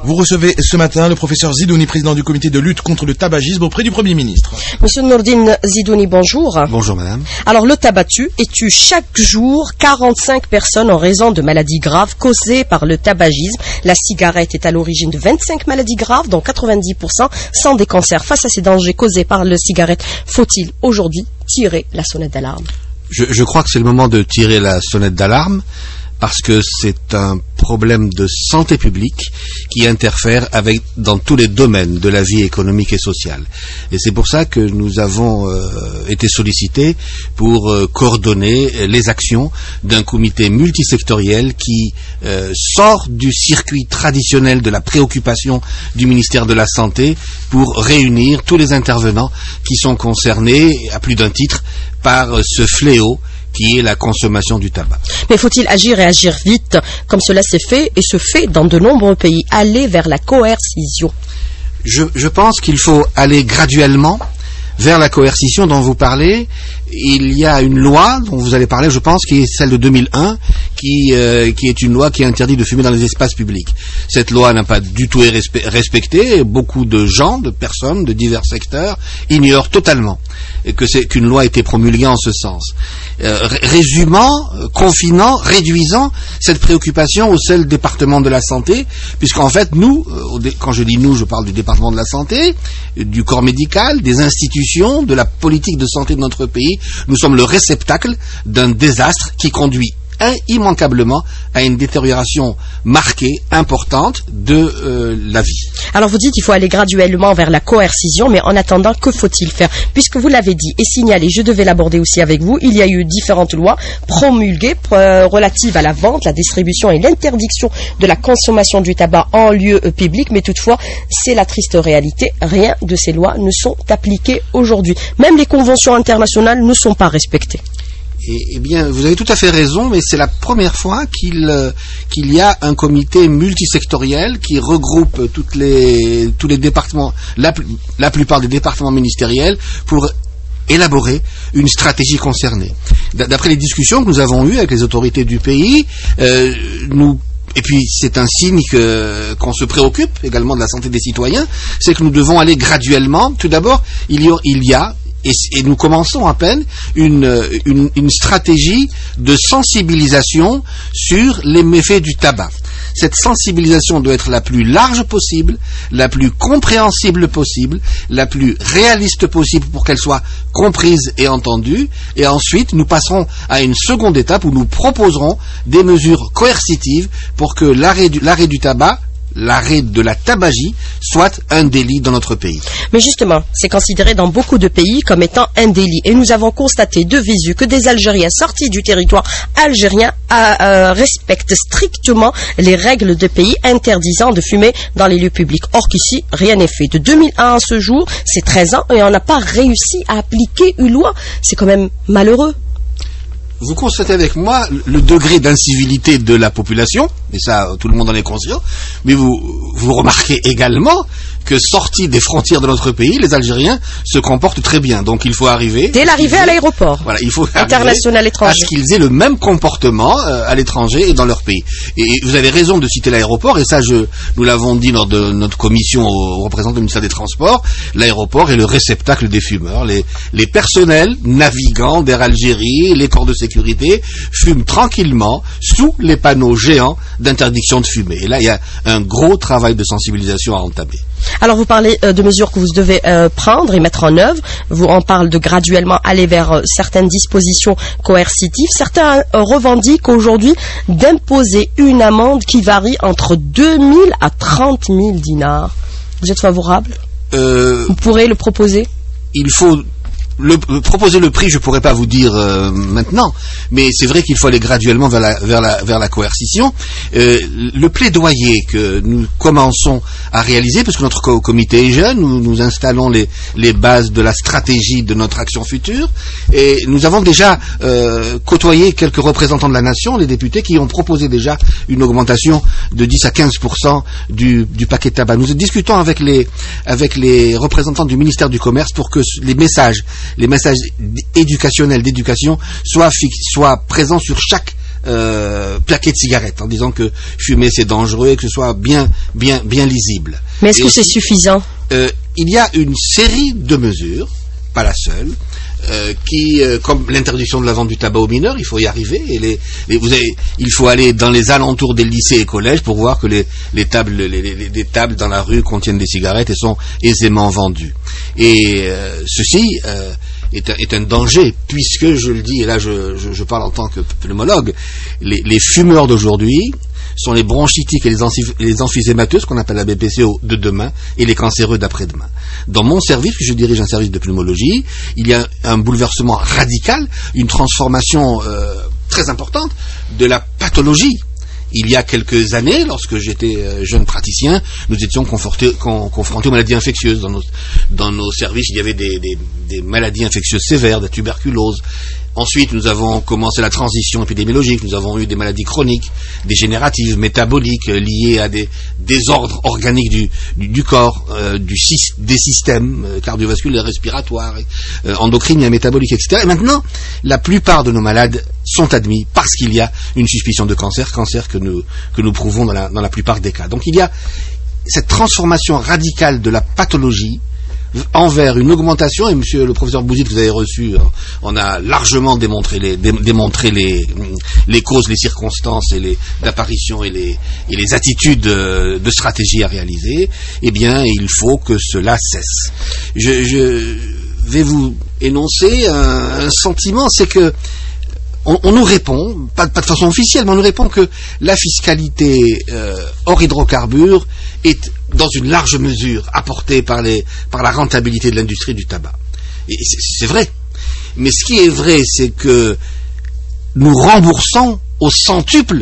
Vous recevez ce matin le professeur Zidouni, président du comité de lutte contre le tabagisme auprès du Premier ministre. Monsieur Nourdine Zidouni, bonjour. Bonjour madame. Alors le tabac tue et tue chaque jour 45 personnes en raison de maladies graves causées par le tabagisme. La cigarette est à l'origine de 25 maladies graves, dont 90% sont des cancers. Face à ces dangers causés par la cigarette, faut-il aujourd'hui tirer la sonnette d'alarme? Je crois que c'est le moment de tirer la sonnette d'alarme, parce que c'est un problème de santé publique qui interfère dans tous les domaines de la vie économique et sociale. Et c'est pour ça que nous avons été sollicités pour coordonner les actions d'un comité multisectoriel qui sort du circuit traditionnel de la préoccupation du ministère de la Santé pour réunir tous les intervenants qui sont concernés, à plus d'un titre, par ce fléau qui est la consommation du tabac. Mais faut-il agir et agir vite, comme cela s'est fait et se fait dans de nombreux pays, aller vers la coercition? Je pense qu'il faut aller graduellement vers la coercition dont vous parlez. Il y a une loi dont vous allez parler, je pense, qui est celle de 2001, qui est une loi qui interdit de fumer dans les espaces publics. Cette loi n'a pas du tout été respectée. Beaucoup de gens, de personnes, de divers secteurs ignorent totalement qu'une loi a été promulguée en ce sens. Résumant, confinant, réduisant cette préoccupation au seul département de la santé, puisqu'en fait, nous, quand je dis nous, je parle du département de la santé, du corps médical, des institutions, de la politique de santé de notre pays. Nous sommes le réceptacle d'un désastre qui conduit immanquablement à une détérioration marquée, importante de la vie. Alors vous dites qu'il faut aller graduellement vers la coercition, mais en attendant, que faut-il faire? Puisque vous l'avez dit et signalé, je devais l'aborder aussi avec vous, il y a eu différentes lois promulguées relatives à la vente, la distribution et l'interdiction de la consommation du tabac en lieu public, mais toutefois, c'est la triste réalité, rien de ces lois ne sont appliquées aujourd'hui. Même les conventions internationales ne sont pas respectées. Eh bien, vous avez tout à fait raison, mais c'est la première fois qu'il y a un comité multisectoriel qui regroupe tous les départements, la plupart des départements ministériels, pour élaborer une stratégie concernée. D'après les discussions que nous avons eues avec les autorités du pays, et puis c'est un signe qu'on se préoccupe également de la santé des citoyens, c'est que nous devons aller graduellement. Tout d'abord, il y a et nous commençons à peine une stratégie de sensibilisation sur les méfaits du tabac. Cette sensibilisation doit être la plus large possible, la plus compréhensible possible, la plus réaliste possible pour qu'elle soit comprise et entendue. Et ensuite, nous passerons à une seconde étape où nous proposerons des mesures coercitives pour que l'arrêt du tabac, l'arrêt de la tabagie, soit un délit dans notre pays. Mais justement, c'est considéré dans beaucoup de pays comme étant un délit. Et nous avons constaté de visu que des Algériens sortis du territoire algérien respectent strictement les règles de pays interdisant de fumer dans les lieux publics. Or qu'ici, rien n'est fait. De 2001 à ce jour, c'est 13 ans et on n'a pas réussi à appliquer une loi. C'est quand même malheureux. Vous constatez avec moi le degré d'incivilité de la population, et ça, tout le monde en est conscient, mais vous remarquez également que sortis des frontières de notre pays, les Algériens se comportent très bien. Donc il faut arriver... Dès l'arrivée à l'aéroport. Voilà, il faut international étranger. À ce qu'ils aient le même comportement à l'étranger et dans leur pays. Et vous avez raison de citer l'aéroport, et ça, nous l'avons dit lors de notre commission aux représentants du ministère des Transports, l'aéroport est le réceptacle des fumeurs. Les personnels navigants d'Air Algérie, les corps de sécurité, fument tranquillement sous les panneaux géants d'interdiction de fumer. Et là, il y a un gros travail de sensibilisation à entamer. Alors vous parlez de mesures que vous devez prendre et mettre en œuvre. On parle de graduellement aller vers certaines dispositions coercitives. Certains revendiquent aujourd'hui d'imposer une amende qui varie entre 2 000 à 30 000 dinars. Vous êtes favorable? Vous pourrez le proposer? Il faut proposer le prix, je pourrais pas vous dire maintenant, mais c'est vrai qu'il faut aller graduellement vers la coercition. Le plaidoyer que nous commençons à réaliser, parce que notre comité est jeune, nous installons les bases de la stratégie de notre action future, et nous avons déjà côtoyé quelques représentants de la nation, les députés, qui ont proposé déjà une augmentation de 10 à 15% du paquet de tabac. Nous discutons avec les représentants du ministère du Commerce pour que les messages éducationnels d'éducation soient présents sur chaque plaqué de cigarettes, en disant que fumer c'est dangereux et que ce soit bien lisible. Mais est-ce que c'est suffisant? Il y a une série de mesures, pas la seule, qui, comme l'interdiction de la vente du tabac aux mineurs, il faut y arriver. Et il faut aller dans les alentours des lycées et collèges pour voir que les tables dans la rue contiennent des cigarettes et sont aisément vendues. Et ceci est un danger, puisque, je le dis, et là je parle en tant que pneumologue, les fumeurs d'aujourd'hui sont les bronchitiques et les emphysémateux, ce qu'on appelle la BPCO de demain, et les cancéreux d'après-demain. Dans mon service, puisque je dirige un service de pneumologie, il y a un bouleversement radical, une transformation très importante de la pathologie. Il y a quelques années, lorsque j'étais jeune praticien, nous étions confrontés aux maladies infectieuses. Dans nos services, il y avait des maladies infectieuses sévères, de la tuberculose. Ensuite, nous avons commencé la transition épidémiologique. Nous avons eu des maladies chroniques, dégénératives, métaboliques, liées à des désordres organiques du corps, des systèmes cardiovasculaires, respiratoires, endocriniens, métaboliques, etc. Et maintenant, la plupart de nos malades sont admis parce qu'il y a une suspicion de cancer que nous prouvons dans la plupart des cas. Donc il y a cette transformation radicale de la pathologie envers une augmentation, et monsieur le professeur Bouzid, que vous avez reçu, on a largement démontré les causes, les circonstances et d'apparition et les attitudes de stratégie à réaliser. Eh bien, il faut que cela cesse. Je vais vous énoncer un sentiment, c'est que on nous répond, pas de façon officielle, mais on nous répond que la fiscalité hors hydrocarbures est dans une large mesure apportée par la rentabilité de l'industrie du tabac. Et c'est vrai. Mais ce qui est vrai, c'est que nous remboursons au centuple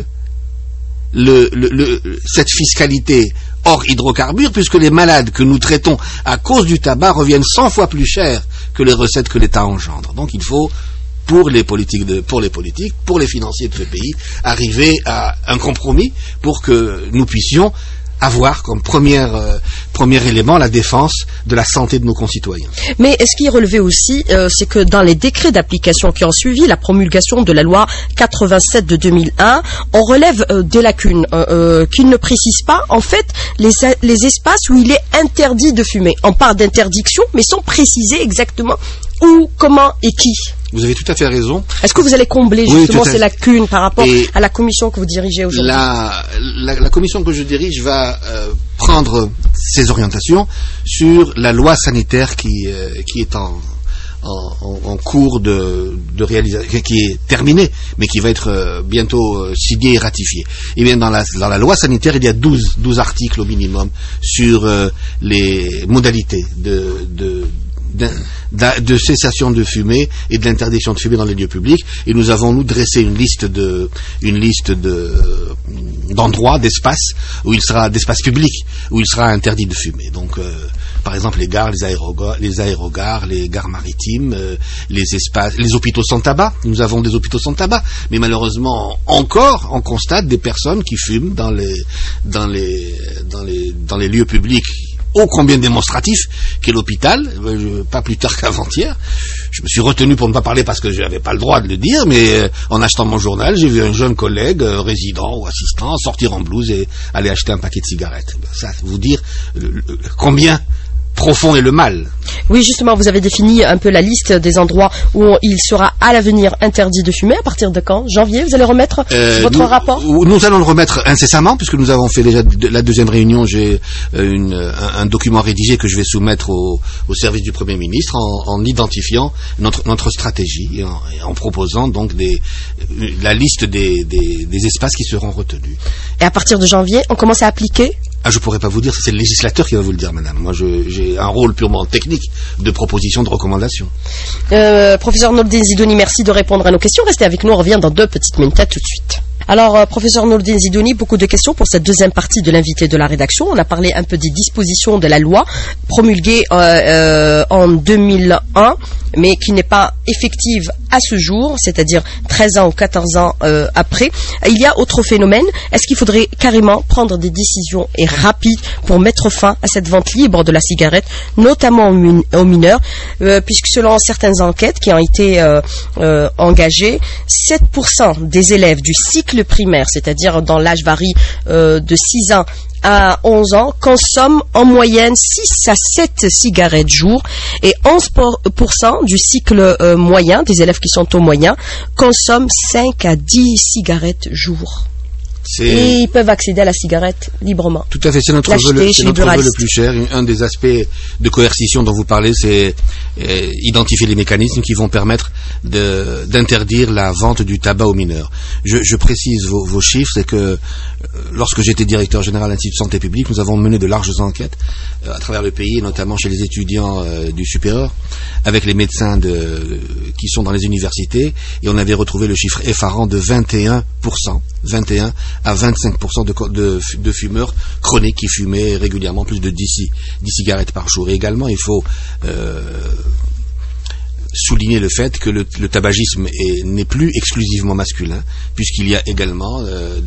cette fiscalité hors hydrocarbures, puisque les malades que nous traitons à cause du tabac reviennent 100 fois plus cher que les recettes que l'État engendre. Donc il faut, pour les financiers de ce pays, arriver à un compromis pour que nous puissions avoir comme premier élément la défense de la santé de nos concitoyens. Mais ce qui est relevé aussi, c'est que dans les décrets d'application qui ont suivi la promulgation de la loi 87 de 2001, on relève des lacunes qui ne précisent pas, en fait, les espaces où il est interdit de fumer. On parle d'interdiction, mais sans préciser exactement où, comment et qui. Vous avez tout à fait raison. Est-ce que vous allez combler justement ces lacunes par rapport à la commission que vous dirigez aujourd'hui? La commission que je dirige va prendre ses orientations sur la loi sanitaire qui est en cours de réalisation, qui est terminée, mais qui va être bientôt signée et ratifiée. Et bien dans la loi sanitaire, il y a 12 articles au minimum sur les modalités de cessation de fumer et de l'interdiction de fumer dans les lieux publics, et nous avons dressé une liste d'endroits, d'espaces d'espaces publics où il sera interdit de fumer. Donc par exemple les gares, les aérogares, les gares maritimes, les hôpitaux sans tabac. Nous avons des hôpitaux sans tabac, mais malheureusement encore on constate des personnes qui fument dans les lieux publics ô combien démonstratif qu'est l'hôpital. Pas plus tard qu'avant-hier, je me suis retenu pour ne pas parler parce que je n'avais pas le droit de le dire, mais en achetant mon journal, j'ai vu un jeune collègue, résident ou assistant, sortir en blouse et aller acheter un paquet de cigarettes. Ça, vous dire combien profond est le mal. Oui, justement, vous avez défini un peu la liste des endroits où il sera à l'avenir interdit de fumer. À partir de quand? Janvier, vous allez remettre votre rapport? Nous allons le remettre incessamment, puisque nous avons fait déjà la deuxième réunion. J'ai un document rédigé que je vais soumettre au service du Premier ministre en identifiant notre stratégie et en proposant donc la liste des espaces qui seront retenus. Et à partir de janvier, on commence à appliquer? Je pourrais pas vous dire, c'est le législateur qui va vous le dire, madame. Moi, j'ai un rôle purement technique de proposition, de recommandation. Professeur Nordine Zidouni, merci de répondre à nos questions. Restez avec nous, on revient dans 2 petites minutes. À tout de suite. Alors, professeur Nordine Zidouni, beaucoup de questions pour cette deuxième partie de l'invité de la rédaction. On a parlé un peu des dispositions de la loi promulguée en 2001, mais qui n'est pas effective à ce jour, c'est-à-dire 13 ans ou 14 ans après, il y a autre phénomène. Est-ce qu'il faudrait carrément prendre des décisions et rapides pour mettre fin à cette vente libre de la cigarette, notamment aux mineurs, puisque selon certaines enquêtes qui ont été engagées, 7% des élèves du cycle primaire, c'est-à-dire dans l'âge varie de 6 ans à 11 ans, consomment en moyenne 6 à 7 cigarettes jour, et 11% du cycle moyen, des élèves qui sont au moyen, consomment 5 à 10 cigarettes jour. Et ils peuvent accéder à la cigarette librement. Tout à fait, c'est notre vœu le plus cher. Un des aspects de coercition dont vous parlez, c'est identifier les mécanismes qui vont permettre d'interdire la vente du tabac aux mineurs. Je précise vos chiffres, c'est que lorsque j'étais directeur général de l'Institut de santé publique, nous avons mené de larges enquêtes à travers le pays, notamment chez les étudiants du supérieur, avec les médecins qui sont dans les universités, et on avait retrouvé le chiffre effarant de 21 à 25% de fumeurs chroniques qui fumaient régulièrement plus de 10 cigarettes par jour. Et également, il faut souligner le fait que le tabagisme n'est plus exclusivement masculin, puisqu'il y a également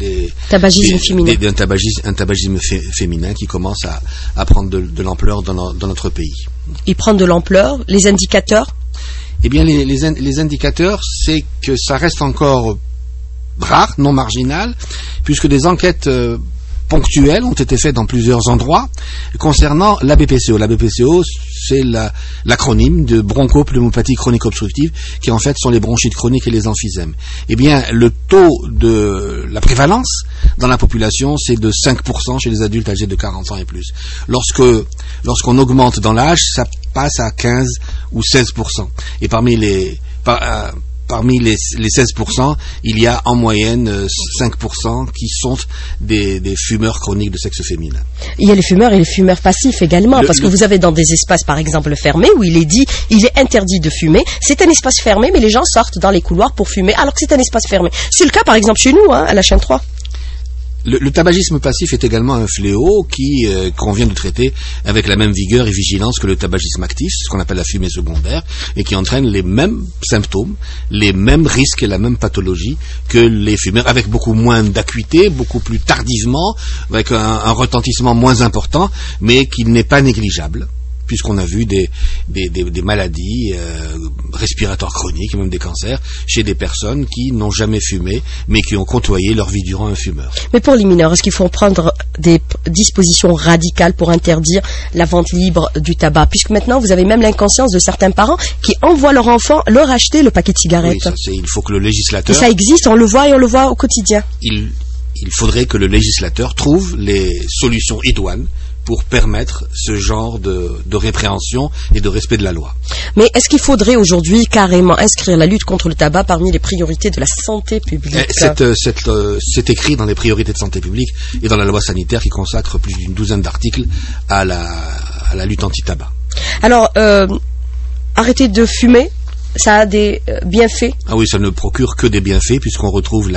un tabagisme féminin qui commence à prendre de l'ampleur dans notre pays. Il prend de l'ampleur. Les indicateurs ? Eh bien, les indicateurs, c'est que ça reste encore rare, non marginal, puisque des enquêtes ponctuelles ont été faites dans plusieurs endroits concernant la BPCO. La BPCO, c'est l'acronyme de bronchopneumopathie chronique obstructive, qui en fait sont les bronchites chroniques et les emphysèmes. Eh bien, le taux de la prévalence dans la population, c'est de 5% chez les adultes âgés de 40 ans et plus. Lorsqu'on augmente dans l'âge, ça passe à 15 ou 16%. Et parmi les 16%, il y a en moyenne 5% qui sont des fumeurs chroniques de sexe féminin. Il y a les fumeurs et les fumeurs passifs également, parce que vous avez dans des espaces, par exemple, fermés, où il est interdit de fumer. C'est un espace fermé, mais les gens sortent dans les couloirs pour fumer, alors que c'est un espace fermé. C'est le cas, par exemple, chez nous, à la chaîne 3. Le tabagisme passif est également un fléau qu'on vient de traiter avec la même vigueur et vigilance que le tabagisme actif, ce qu'on appelle la fumée secondaire, et qui entraîne les mêmes symptômes, les mêmes risques et la même pathologie que les fumeurs, avec beaucoup moins d'acuité, beaucoup plus tardivement, avec un retentissement moins important, mais qui n'est pas négligeable, puisqu'on a vu des maladies respiratoires chroniques, et même des cancers, chez des personnes qui n'ont jamais fumé, mais qui ont côtoyé leur vie durant un fumeur. Mais pour les mineurs, est-ce qu'il faut prendre des dispositions radicales pour interdire la vente libre du tabac? Puisque maintenant, vous avez même l'inconscience de certains parents qui envoient leur enfant leur acheter le paquet de cigarettes. Oui, il faut que le législateur... Et ça existe, on le voit au quotidien. Il faudrait que le législateur trouve les solutions idoines pour permettre ce genre de répréhension et de respect de la loi. Mais est-ce qu'il faudrait aujourd'hui carrément inscrire la lutte contre le tabac parmi les priorités de la santé publique? C'est écrit dans les priorités de santé publique et dans la loi sanitaire qui consacre plus d'une douzaine d'articles à la lutte anti-tabac. Alors, arrêter de fumer, ça a des bienfaits? Ah oui, ça ne procure que des bienfaits, puisqu'on retrouve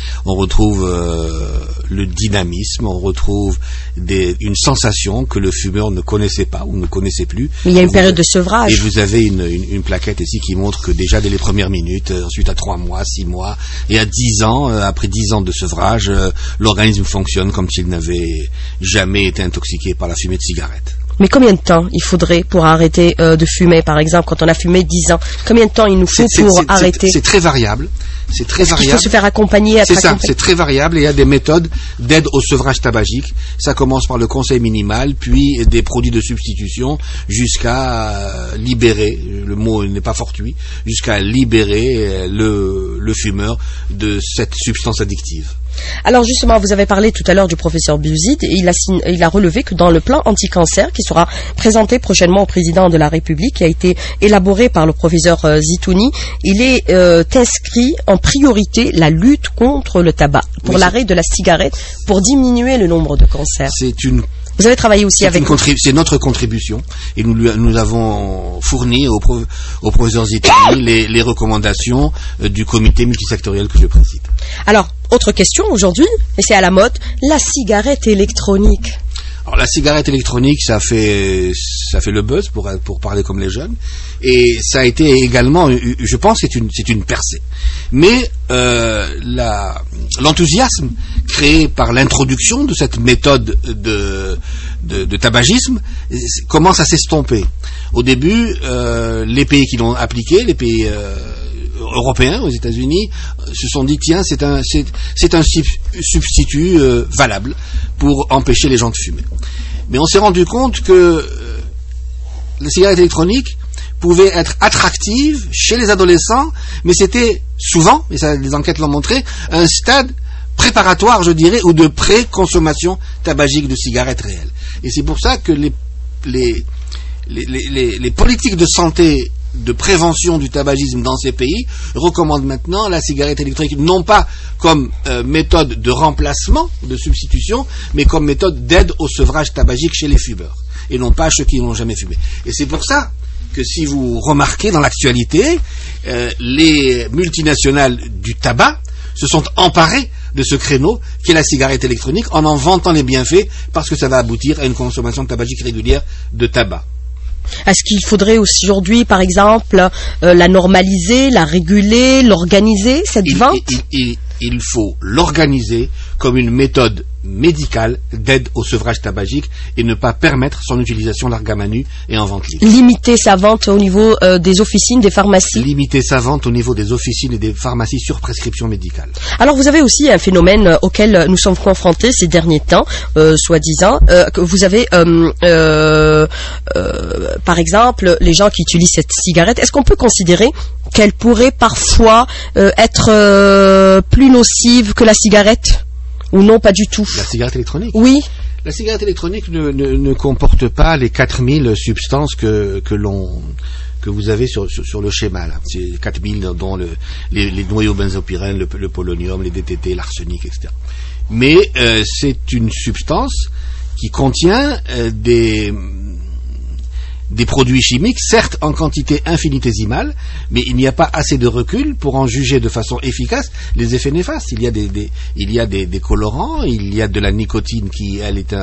le dynamisme, on retrouve une sensation que le fumeur ne connaissait pas ou ne connaissait plus. Mais il y a une période de sevrage. Et vous avez une plaquette ici qui montre que déjà dès les premières minutes, ensuite à 3 mois, 6 mois, et à 10 ans, après 10 ans de sevrage, l'organisme fonctionne comme s'il n'avait jamais été intoxiqué par la fumée de cigarette. Mais combien de temps il faudrait pour arrêter de fumer, par exemple, quand on a fumé 10 ans? Combien de temps il nous faut pour arrêter? C'est très variable. C'est très variable. Il faut se faire accompagner. C'est ça, c'est très variable et il y a des méthodes d'aide au sevrage tabagique. Ça commence par le conseil minimal, puis des produits de substitution jusqu'à libérer, le mot n'est pas fortuit, jusqu'à libérer le fumeur de cette substance addictive. Alors justement, vous avez parlé tout à l'heure du professeur Biuzid et il a relevé que dans le plan anti-cancer qui sera présenté prochainement au président de la République, qui a été élaboré par le professeur Zitouni, il est inscrit en priorité la lutte contre le tabac, pour l'arrêt de la cigarette, pour diminuer le nombre de cancers. Vous avez travaillé aussi avec... C'est notre contribution et nous avons fourni au professeur Zitouni les recommandations du comité multisectoriel que je précise. Alors, autre question aujourd'hui, et c'est à la mode, la cigarette électronique. Alors la cigarette électronique, ça fait ça fait le buzz pour parler comme les jeunes, et ça a été également, je pense, c'est une percée. Mais l'enthousiasme créé par l'introduction de cette méthode de tabagisme commence à s'estomper. Au début, les pays qui l'ont appliqué, les pays européens, aux États-Unis, se sont dit tiens, c'est un substitut valable pour empêcher les gens de fumer. Mais on s'est rendu compte que les cigarettes électroniques pouvaient être attractives chez les adolescents, mais c'était souvent, et ça les enquêtes l'ont montré, un stade préparatoire, je dirais, ou de pré-consommation tabagique de cigarettes réelles. Et c'est pour ça que les politiques de santé de prévention du tabagisme dans ces pays recommandent maintenant la cigarette électronique, non pas comme méthode de remplacement, de substitution, mais comme méthode d'aide au sevrage tabagique chez les fumeurs, et non pas ceux qui n'ont jamais fumé. Et c'est pour ça que si vous remarquez dans l'actualité, les multinationales du tabac se sont emparées de ce créneau qui est la cigarette électronique en vantant les bienfaits, parce que ça va aboutir à une consommation tabagique régulière de tabac. Est-ce qu'il faudrait aujourd'hui, par exemple, la normaliser, la réguler, l'organiser, cette vente? Il faut l'organiser comme une méthode médicale d'aide au sevrage tabagique et ne pas permettre son utilisation large à nu et en vente libre. Limiter sa vente au niveau des officines, des pharmacies? Limiter sa vente au niveau des officines et des pharmacies sur prescription médicale. Alors vous avez aussi un phénomène auquel nous sommes confrontés ces derniers temps, soi-disant, que vous avez, par exemple, les gens qui utilisent cette cigarette, est-ce qu'on peut considérer qu'elle pourrait parfois être plus nocive que la cigarette? Ou non, pas du tout? La cigarette électronique? Oui. La cigarette électronique ne comporte pas les 4000 substances que vous avez sur le schéma, là. C'est 4000 dont les noyaux benzopyrène, le polonium, les DTT, l'arsenic, etc. Mais c'est une substance qui contient des produits chimiques, certes en quantité infinitésimale, mais il n'y a pas assez de recul pour en juger de façon efficace les effets néfastes. Il y a des colorants, il y a de la nicotine qui, elle, est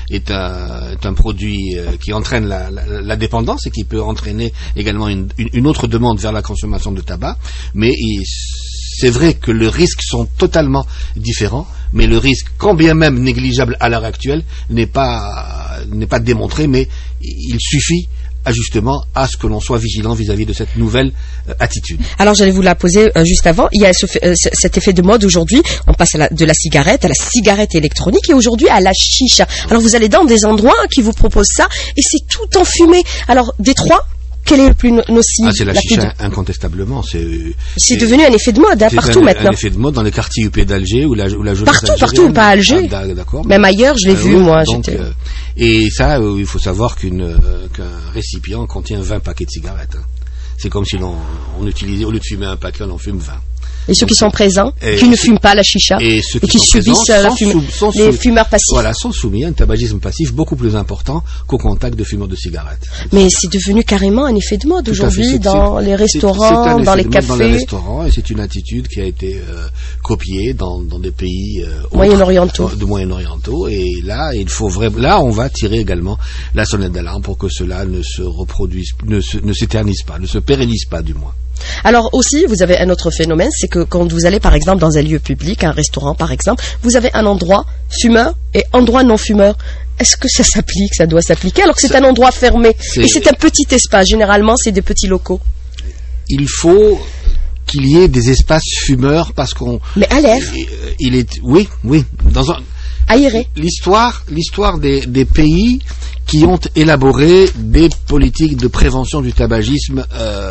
un produit qui entraîne la dépendance et qui peut entraîner également une autre demande vers la consommation de tabac. Mais c'est vrai que les risques sont totalement différents, mais le risque, quand bien même négligeable à l'heure actuelle, n'est pas démontré, mais il suffit justement à ce que l'on soit vigilant vis-à-vis de cette nouvelle attitude. Alors j'allais vous la poser juste avant. Il y a cet effet de mode aujourd'hui. On passe de la cigarette à la cigarette électronique et aujourd'hui à la chicha. Alors vous allez dans des endroits qui vous proposent ça et c'est tout enfumé. Alors des trois, quel est le plus nocif? C'est la chicha, incontestablement. C'est devenu un effet de mode, partout maintenant. Un effet de mode dans les quartiers UP d'Alger ou la jeunesse partout, pas à Alger. D'accord. Même ailleurs, je l'ai vu, moi. Et ça, il faut savoir qu'un récipient contient 20 paquets de cigarettes. Hein. C'est comme si on utilisait, au lieu de fumer un paquet, on en fume 20. Et ceux qui sont présents, qui ne fument pas la chicha, et qui subissent les fumeurs passifs. Voilà, sont soumis à un tabagisme passif beaucoup plus important qu'au contact de fumeurs de cigarettes. Mais c'est devenu carrément un effet de mode aujourd'hui dans les restaurants, dans les cafés. Dans les restaurants, et c'est une attitude qui a été copiée dans des pays moyen-orientaux. Et là, là, on va tirer également la sonnette d'alarme pour que cela ne se reproduise, ne s'éternise pas, ne se pérennise pas du moins. Alors aussi, vous avez un autre phénomène, c'est que quand vous allez par exemple dans un lieu public, un restaurant par exemple, vous avez un endroit fumeur et endroit non fumeur. Est-ce que ça s'applique, ça doit s'appliquer alors que c'est un endroit fermé et c'est un petit espace, généralement c'est des petits locaux? Il faut qu'il y ait des espaces fumeurs parce qu'on... Mais à l'air? Oui, dans aéré. L'histoire des pays qui ont élaboré des politiques de prévention du tabagisme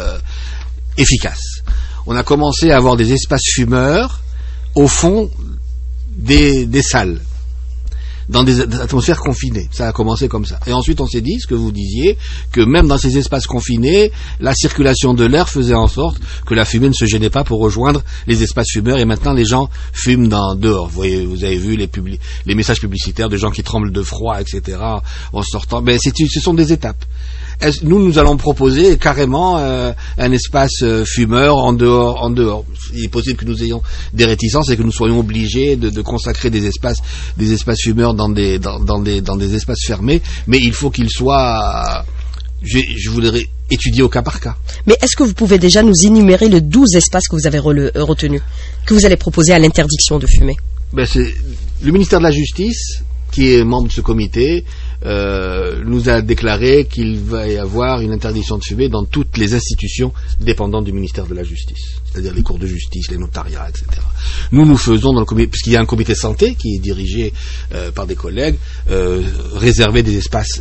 efficace. On a commencé à avoir des espaces fumeurs au fond des salles, dans des atmosphères confinées. Ça a commencé comme ça. Et ensuite, on s'est dit, ce que vous disiez, que même dans ces espaces confinés, la circulation de l'air faisait en sorte que la fumée ne se gênait pas pour rejoindre les espaces fumeurs. Et maintenant, les gens fument dehors. Vous avez vu les messages publicitaires de gens qui tremblent de froid, etc. en sortant. Mais ce sont des étapes. Nous allons proposer carrément un espace fumeur en dehors. Il est possible que nous ayons des réticences et que nous soyons obligés de consacrer des espaces fumeurs dans des espaces fermés, mais il faut qu'ils soient Je voudrais étudier au cas par cas. Mais est-ce que vous pouvez déjà nous énumérer les 12 espaces que vous avez retenus, que vous allez proposer à l'interdiction de fumer? C'est le ministère de la Justice, qui est membre de ce comité, nous a déclaré qu'il va y avoir une interdiction de fumer dans toutes les institutions dépendantes du ministère de la Justice, c'est-à-dire les cours de justice, les notariats, etc. Nous faisons dans le comité, puisqu'il y a un comité santé qui est dirigé par des collègues, réserver des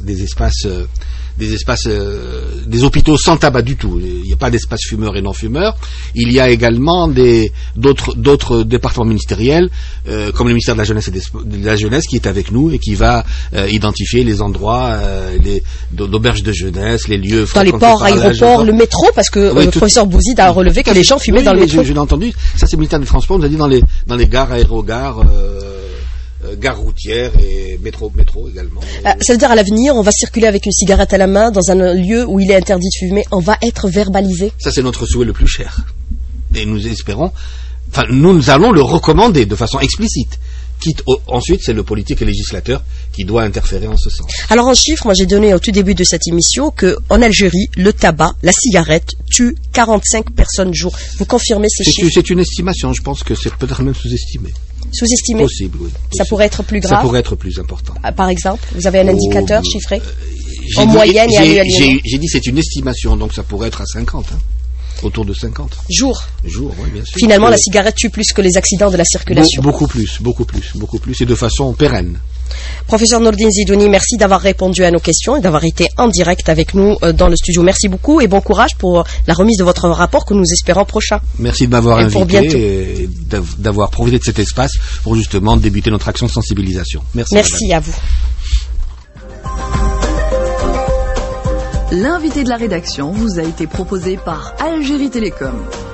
hôpitaux sans tabac du tout. Il n'y a pas d'espace fumeurs et non fumeurs. Il y a également d'autres départements ministériels, comme le ministère de la Jeunesse qui est avec nous et qui va identifier les endroits d'auberges de jeunesse, les lieux dans les ports, aéroports, le métro, parce que le professeur Bouzid a relevé que les gens fumaient dans le métro. Je l'ai entendu. Ça, c'est le ministère des Transports. On nous a dit dans les gares, aérogares, gare routière et métro également. Ça veut dire à l'avenir, on va circuler avec une cigarette à la main dans un lieu où il est interdit de fumer, on va être verbalisé. Ça, c'est notre souhait le plus cher. Et nous espérons, nous allons le recommander de façon explicite. Ensuite, c'est le politique et législateur qui doit interférer en ce sens. Alors en chiffres, moi j'ai donné au tout début de cette émission qu'en Algérie, le tabac, la cigarette, tue 45 personnes jour. Vous confirmez ces chiffres? C'est une estimation, je pense que c'est peut-être même sous-estimé. Sous-estimé? Possible, oui. Ça pourrait être plus grave? Ça pourrait être plus important. Par exemple, vous avez un indicateur chiffré? En moyenne et annuellement? J'ai dit c'est une estimation, donc ça pourrait être à 50. Autour de 50. Jour, oui, bien sûr. Finalement, la cigarette tue plus que les accidents de la circulation. Beaucoup plus, et de façon pérenne. Professeur Nourdine Zidouni, merci d'avoir répondu à nos questions et d'avoir été en direct avec nous dans le studio. Merci beaucoup et bon courage pour la remise de votre rapport que nous espérons prochain. Merci de m'avoir invité et d'avoir profité de cet espace pour justement débuter notre action de sensibilisation. Merci à vous. L'invité de la rédaction vous a été proposé par Algérie Télécom.